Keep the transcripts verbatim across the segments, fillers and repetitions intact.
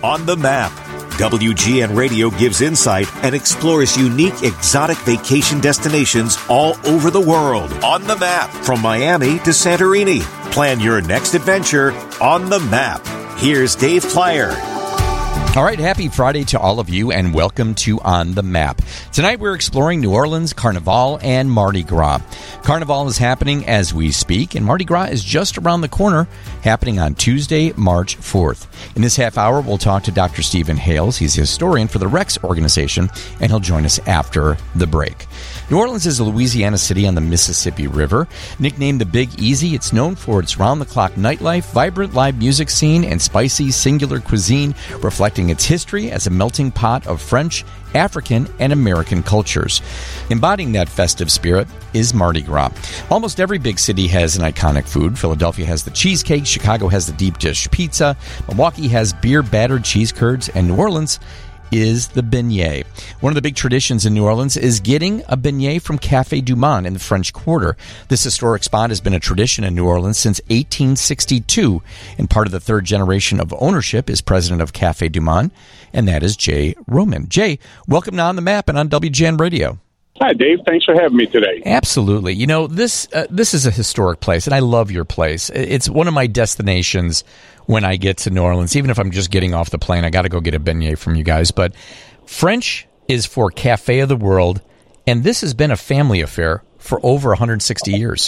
On the Map. W G N Radio gives insight and explores unique exotic vacation destinations all over the world. On the Map. From Miami to Santorini. Plan your next adventure on the Map. Here's Dave Plyer. All right, happy Friday to all of you, and welcome to On the Map. Tonight we're exploring New Orleans, Carnival, and Mardi Gras. Carnival is happening as we speak, and Mardi Gras is just around the corner, happening on Tuesday, March fourth. In this half hour, we'll talk to Doctor Stephen Hales. He's a historian for the Rex organization, and he'll join us after the break. New Orleans is a Louisiana city on the Mississippi River. Nicknamed the Big Easy, it's known for its round-the-clock nightlife, vibrant live music scene, and spicy singular cuisine, reflecting its history as a melting pot of French, African, and American cultures. Embodying that festive spirit is Mardi Gras. Almost every big city has an iconic food. Philadelphia has the cheesecake, Chicago has the deep dish pizza, Milwaukee has beer-battered cheese curds, and New Orleans is the beignet. One of the big traditions in New Orleans is getting a beignet from Café du Monde in the French Quarter. This historic spot has been a tradition in New Orleans since eighteen sixty-two, and part of the third generation of ownership is president of Café du Monde, and that is Jay Roman. Jay, welcome to On the Map and on W G N Radio. Hi, Dave. Thanks for having me today. Absolutely. You know, this uh, this is a historic place, and I love your place. It's one of my destinations when I get to New Orleans. Even if I'm just getting off the plane, I got to go get a beignet from you guys. But French is for Café of the World, and this has been a family affair for over one hundred sixty years.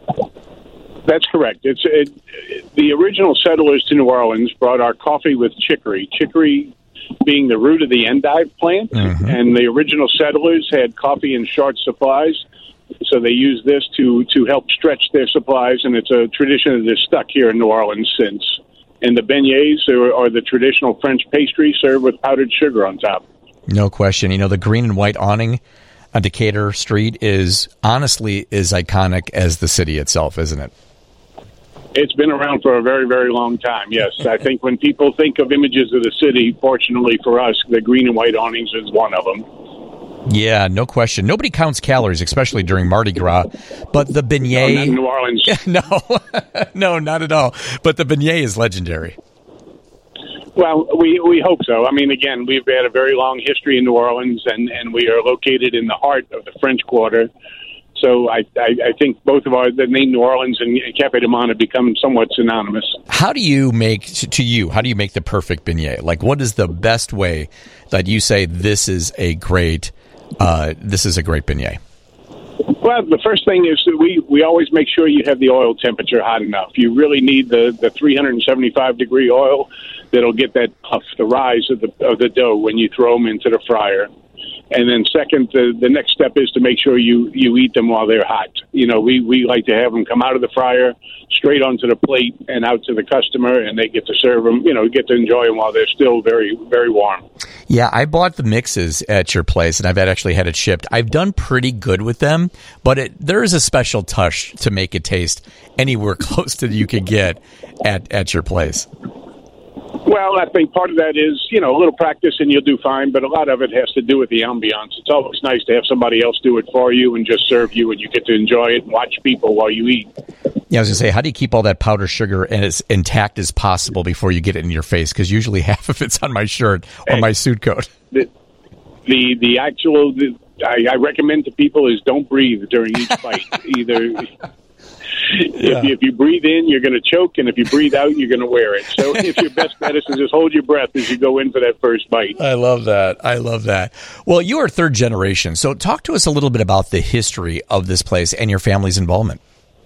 That's correct. It's it, the original settlers to New Orleans brought our coffee with chicory. Chicory being the root of the endive plant, mm-hmm. and the original settlers had coffee in short supplies, so they used this to, to help stretch their supplies, and it's a tradition that has stuck here in New Orleans since. And the beignets are, are the traditional French pastry served with powdered sugar on top. No question. You know, the green and white awning on Decatur Street is honestly as iconic as the city itself, isn't it? It's been around for a very, very long time, yes. I think when people think of images of the city, fortunately for us, the green and white awnings is one of them. Yeah, no question. Nobody counts calories, especially during Mardi Gras, but the beignet... No, not in New Orleans. no, no, not at all. But the beignet is legendary. Well, we, we hope so. I mean, again, we've had a very long history in New Orleans, and, and we are located in the heart of the French Quarter. So I, I, I think both of our, the name New Orleans and Café du Monde have become somewhat synonymous. How do you make, to you, how do you make the perfect beignet? Like, what is the best way that you say this is a great, uh, this is a great beignet? Well, the first thing is that we, we always make sure you have the oil temperature hot enough. You really need the, the three hundred seventy-five degree oil that'll get that puff, the rise of the of the dough when you throw them into the fryer. And then second, the, the next step is to make sure you, you eat them while they're hot. You know, we, we like to have them come out of the fryer, straight onto the plate and out to the customer, and they get to serve them, you know, get to enjoy them while they're still very, very warm. Yeah, I bought the mixes at your place, and I've actually had it shipped. I've done pretty good with them, but it, there is a special touch to make it taste anywhere close to you could get at, at your place. Well, I think part of that is, you know, a little practice and you'll do fine, but a lot of it has to do with the ambiance. It's always nice to have somebody else do it for you and just serve you, and you get to enjoy it and watch people while you eat. Yeah, I was going to say, how do you keep all that powdered sugar as intact as possible before you get it in your face? Because usually half of it's on my shirt or my suit coat. The the, the actual, the, I, I recommend to people is don't breathe during each bite. Either... Yeah. If, you, if you breathe in, you're going to choke, and if you breathe out, you're going to wear it. So if your best bet is to just hold your breath as you go in for that first bite. I love that. I love that. Well, you are third generation, so talk to us a little bit about the history of this place and your family's involvement.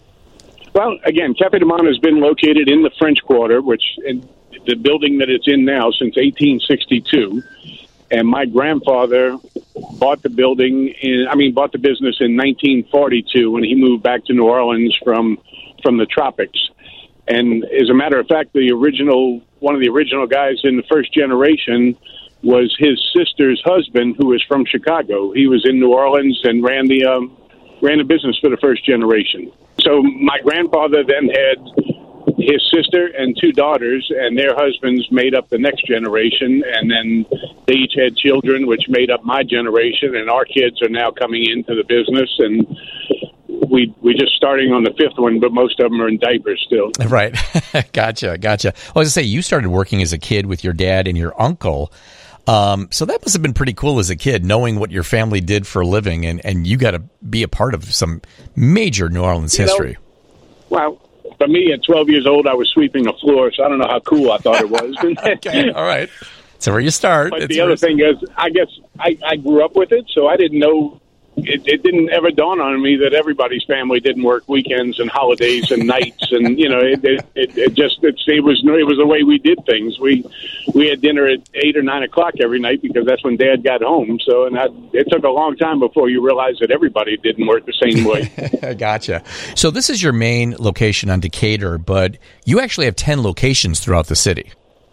Well, again, Café du Monde has been located in the French Quarter, which in the building that it's in now since eighteen sixty-two. And my grandfather bought the building in, I mean, bought the business in nineteen forty-two when he moved back to New Orleans from, from the tropics. And as a matter of fact, the original, one of the original guys in the first generation was his sister's husband, who was from Chicago. He was in New Orleans and ran the, um, ran the business for the first generation. So my grandfather then had his sister and two daughters, and their husbands made up the next generation, and then they each had children, which made up my generation, and our kids are now coming into the business. And we we're just starting on the fifth one, but most of them are in diapers still. Right. Gotcha. Gotcha. Well, I was going to say, you started working as a kid with your dad and your uncle. Um, so that must have been pretty cool as a kid, knowing what your family did for a living, and, and you got to be a part of some major New Orleans you history. Know, well, for me, at twelve years old, I was sweeping the floor, so I don't know how cool I thought it was. Okay, all right. So where you start. But it's the other thing is, I guess I, I grew up with it, so I didn't know. It, it didn't ever dawn on me that everybody's family didn't work weekends and holidays and nights, and you know, it it, it, it just it's, it was it was the way we did things. We we had dinner at eight or nine o'clock every night because that's when Dad got home. So, and I, it took a long time before you realized that everybody didn't work the same way. Gotcha. So this is your main location on Decatur, but you actually have ten locations throughout the city.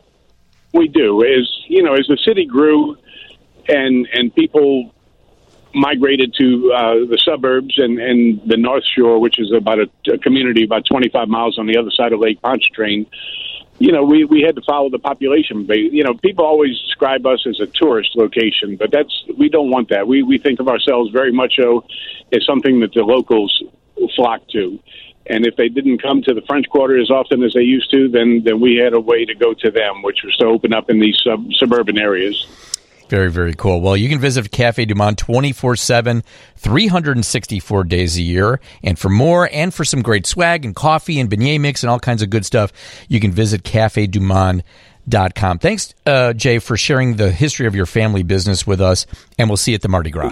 We do. As you know, as the city grew, and and people migrated to uh, the suburbs and, and the North Shore, which is about a, a community about twenty-five miles on the other side of Lake Pontchartrain. You know, we, we had to follow the population. You know, people always describe us as a tourist location, but that's we don't want that. We we think of ourselves very much so as something that the locals flock to. And if they didn't come to the French Quarter as often as they used to, then then we had a way to go to them, which was to open up in these sub, suburban areas. Very, very cool. Well, you can visit Cafe Du Monde twenty-four seven, three hundred sixty-four days a year. And for more and for some great swag and coffee and beignet mix and all kinds of good stuff, you can visit cafe du monde dot com. Thanks, uh, Jay, for sharing the history of your family business with us, and we'll see you at the Mardi Gras.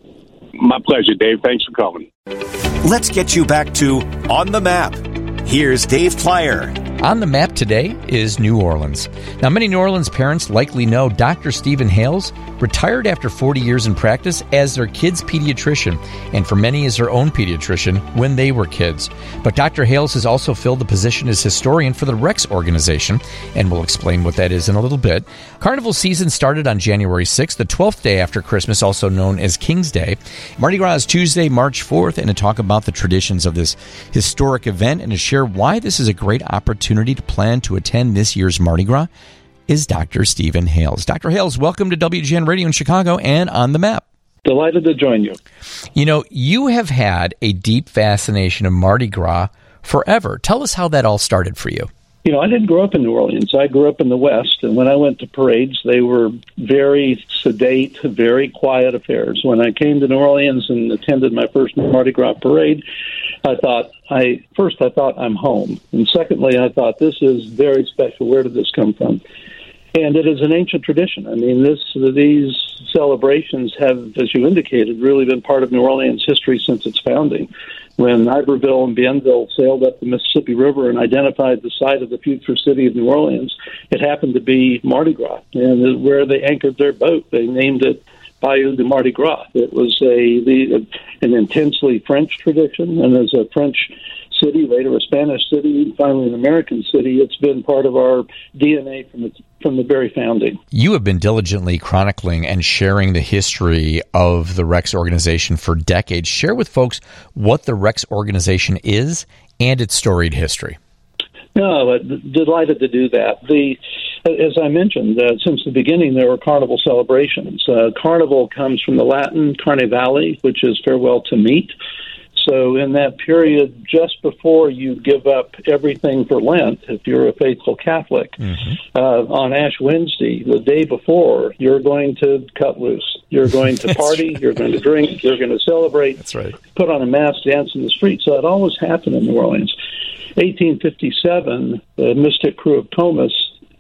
My pleasure, Dave. Thanks for calling. Let's get you back to On the Map. Here's Dave Plyer. On the map today is New Orleans. Now, many New Orleans parents likely know Doctor Stephen Hales retired after forty years in practice as their kid's pediatrician, and for many as their own pediatrician when they were kids. But Doctor Hales has also filled the position as historian for the Rex organization, and we'll explain what that is in a little bit. Carnival season started on January sixth, the twelfth day after Christmas, also known as King's Day. Mardi Gras is Tuesday, March fourth, and to talk about the traditions of this historic event and to share why this is a great opportunity to plan to attend this year's Mardi Gras is Doctor Stephen Hales. Doctor Hales, welcome to W G N Radio in Chicago and On the Map. Delighted to join you. You know, you have had a deep fascination of Mardi Gras forever. Tell us how that all started for you. You know, I didn't grow up in New Orleans. I grew up in the West, and when I went to parades, they were very sedate, very quiet affairs. When I came to New Orleans and attended my first Mardi Gras parade, I thought, I first I thought I'm home, and secondly, I thought this is very special. Where did this come from? And it is an ancient tradition. I mean, this these celebrations have, as you indicated, really been part of New Orleans history since its founding. When Iberville and Bienville sailed up the Mississippi River and identified the site of the future city of New Orleans, it happened to be Mardi Gras, and where they anchored their boat, they named it Bayou de Mardi Gras. It was a the, an intensely French tradition, and as a French city, later a Spanish city, finally an American city, it's been part of our D N A from its, from the very founding. You have been diligently chronicling and sharing the history of the Rex organization for decades. Share with folks what the Rex organization is and its storied history. No, delighted to do that. The, as I mentioned, uh, since the beginning, there were carnival celebrations. Uh, carnival comes from the Latin carnivale, which is farewell to meat. So in that period, just before you give up everything for Lent, if you're a faithful Catholic, mm-hmm. uh, on Ash Wednesday, the day before, you're going to cut loose. You're going to party, right. You're going to drink, you're going to celebrate, That's right. Put on a mask, dance in the street. So that always happened in New Orleans. eighteen fifty-seven, the Mystic Crew of Comus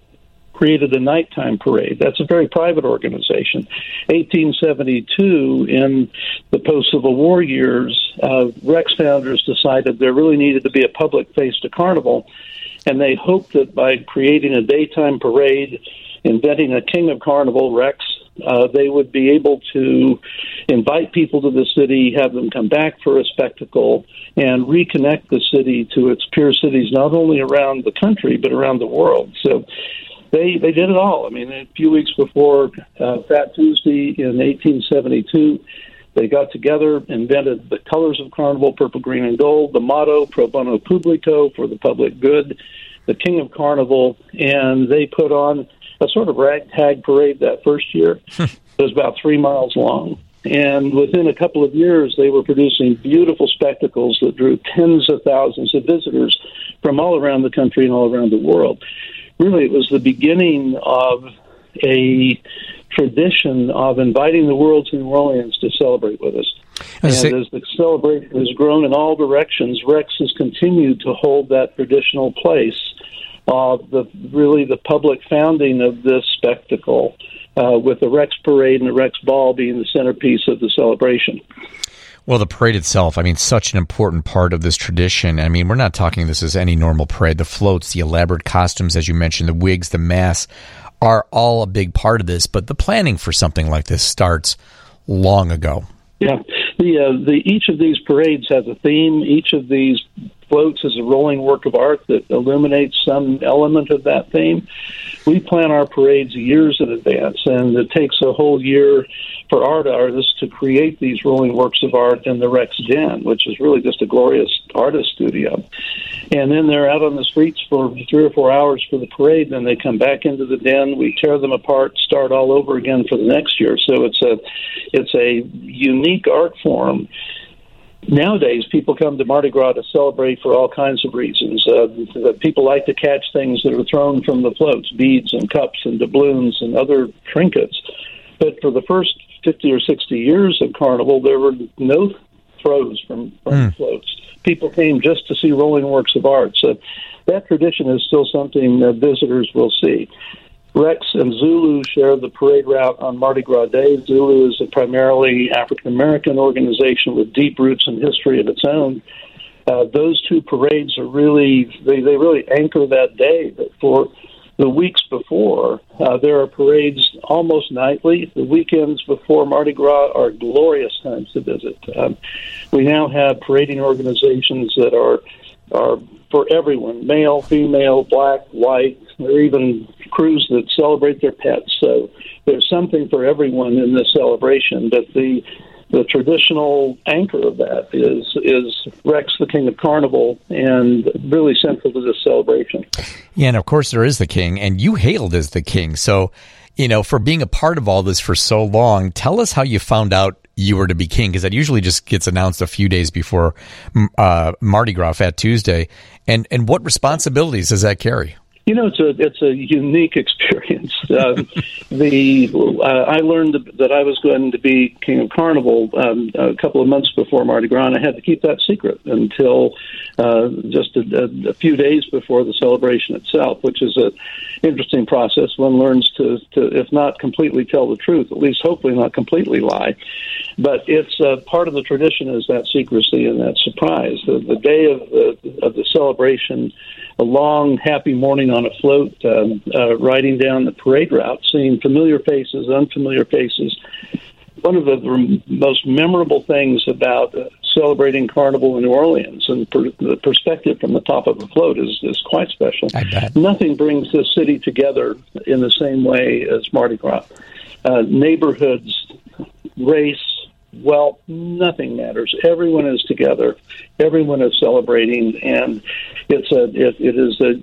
created a nighttime parade. That's a very private organization. eighteen seventy-two, in the post-Civil War years, uh, Rex founders decided there really needed to be a public face to Carnival, and they hoped that by creating a daytime parade, inventing a king of Carnival, Rex, uh, they would be able to invite people to the city, have them come back for a spectacle, and reconnect the city to its peer cities, not only around the country, but around the world. So They they did it all. I mean, a few weeks before uh, Fat Tuesday in eighteen seventy-two, they got together, invented the colors of Carnival, purple, green, and gold, the motto, Pro Bono Publico, for the public good, the King of Carnival, and they put on a sort of ragtag parade that first year. It was about three miles long. And within a couple of years, they were producing beautiful spectacles that drew tens of thousands of visitors from all around the country and all around the world. Really, it was the beginning of a tradition of inviting the world to New Orleans to celebrate with us. And as the celebration has grown in all directions, Rex has continued to hold that traditional place of the really the public founding of this spectacle, uh, with the Rex Parade and the Rex Ball being the centerpiece of the celebration. Well, the parade itself, I mean, such an important part of this tradition. I mean, we're not talking this as any normal parade. The floats, the elaborate costumes, as you mentioned, the wigs, the masks, are all a big part of this. But the planning for something like this starts long ago. Yeah, the uh, the each of these parades has a theme. Each of these floats is a rolling work of art that illuminates some element of that theme. We plan our parades years in advance, and it takes a whole year for art artists to create these rolling works of art in the Rex Den, which is really just a glorious artist studio. And then they're out on the streets for three or four hours for the parade, then they come back into the den, we tear them apart, start all over again for the next year. So it's a it's a unique art form. Nowadays, people come to Mardi Gras to celebrate for all kinds of reasons. Uh, people like to catch things that are thrown from the floats, beads and cups and doubloons and other trinkets. But for the first fifty or sixty years of Carnival, there were no throws from, from mm. floats. People came just to see rolling works of art. So that tradition is still something that visitors will see. Rex and Zulu share the parade route on Mardi Gras Day. Zulu is a primarily African-American organization with deep roots and history of its own. Uh, those two parades are really, they, they really anchor that day. But for the weeks before, uh, there are parades almost nightly. The weekends before Mardi Gras are glorious times to visit. Um, we now have parading organizations that are are for everyone, male, female, black, white. There are even crews that celebrate their pets. So there's something for everyone in this celebration. But the the traditional anchor of that is is Rex, the King of Carnival, and really central to this celebration. Yeah, and of course there is the King, and you hailed as the King. So, you know, for being a part of all this for so long, tell us how you found out you were to be king, because that usually just gets announced a few days before uh, Mardi Gras, Fat Tuesday. And and what responsibilities does that carry? You know, it's a it's a unique experience. Uh, the uh, I learned that I was going to be King of Carnival um, a couple of months before Mardi Gras, and I had to keep that secret until uh, just a, a few days before the celebration itself, which is an interesting process. One learns to, to, if not completely tell the truth, at least hopefully not completely lie. But it's uh, part of the tradition is that secrecy and that surprise. The, the day of the of the celebration, a long, happy morning on a float, um, uh, riding down the parade route, seeing familiar faces, unfamiliar faces. One of the rem- most memorable things about uh, celebrating Carnival in New Orleans, and per- the perspective from the top of the float is, is quite special. I bet. Nothing brings the city together in the same way as Mardi Gras. Uh, neighborhoods, race, wealth, nothing matters. Everyone is together. Everyone is celebrating, and it's a it, it is a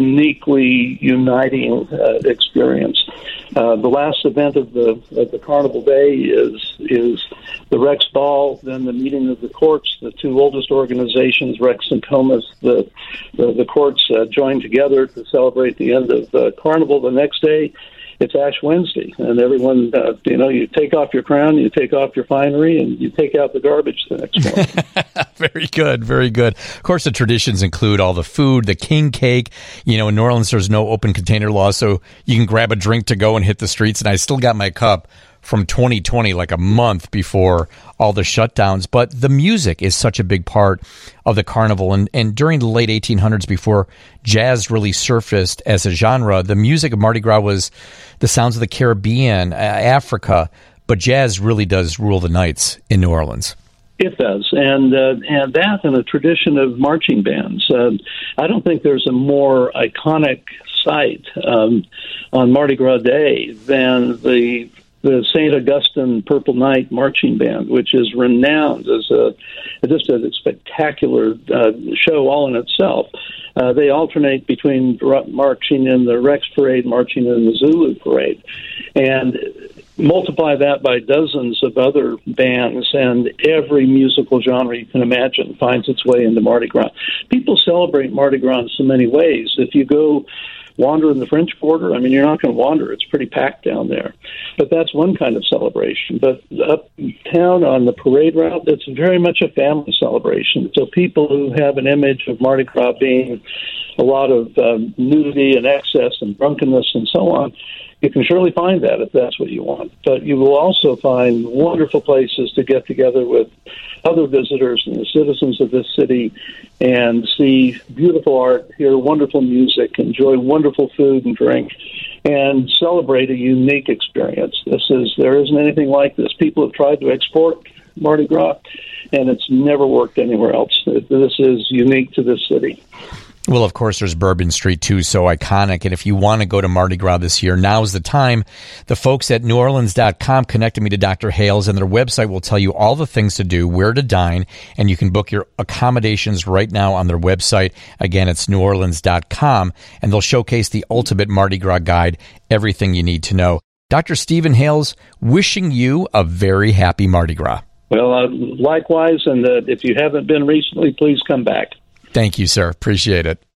uniquely uniting uh, experience. Uh, the last event of the of the Carnival Day is is the Rex Ball, then the meeting of the courts. The two oldest organizations, Rex and Comus, the the, the courts uh, join together to celebrate the end of the Carnival. The next day, it's Ash Wednesday, and everyone, uh, you know, you take off your crown, you take off your finery, and you take out the garbage the next morning. Very good, very good. Of course, the traditions include all the food, the king cake. You know, in New Orleans, there's no open container law, so you can grab a drink to go and hit the streets, and I still got my cup from twenty twenty, like a month before all the shutdowns. But the music is such a big part of the carnival. And, and during the late eighteen hundreds, before jazz really surfaced as a genre, the music of Mardi Gras was the sounds of the Caribbean, uh, Africa. But jazz really does rule the nights in New Orleans. It does, and uh, and that and a tradition of marching bands. Uh, I don't think there's a more iconic sight um, on Mardi Gras Day than the the Saint Augustine Purple Night Marching Band, which is renowned as a just as a spectacular uh, show all in itself. Uh, they alternate between marching in the Rex Parade, marching in the Zulu Parade, and multiply that by dozens of other bands, and every musical genre you can imagine finds its way into Mardi Gras. People celebrate Mardi Gras in so many ways. If you go wander in the French Quarter, I mean, you're not going to wander. It's pretty packed down there. But that's one kind of celebration. But uptown on the parade route, it's very much a family celebration. So people who have an image of Mardi Gras being a lot of um, nudity and excess and drunkenness and so on, you can surely find that if that's what you want. But you will also find wonderful places to get together with other visitors and the citizens of this city and see beautiful art, hear wonderful music, enjoy wonderful food and drink, and celebrate a unique experience. This is there isn't anything like this. People have tried to export Mardi Gras, and it's never worked anywhere else. This is unique to this city. Well, of course, there's Bourbon Street, too, so iconic. And if you want to go to Mardi Gras this year, now's the time. The folks at New Orleans dot com connected me to Doctor Hales, and their website will tell you all the things to do, where to dine, and you can book your accommodations right now on their website. Again, it's New Orleans dot com, and they'll showcase the ultimate Mardi Gras guide, everything you need to know. Doctor Stephen Hales, wishing you a very happy Mardi Gras. Well, uh, likewise, and uh, if you haven't been recently, please come back. Thank you, sir. Appreciate it.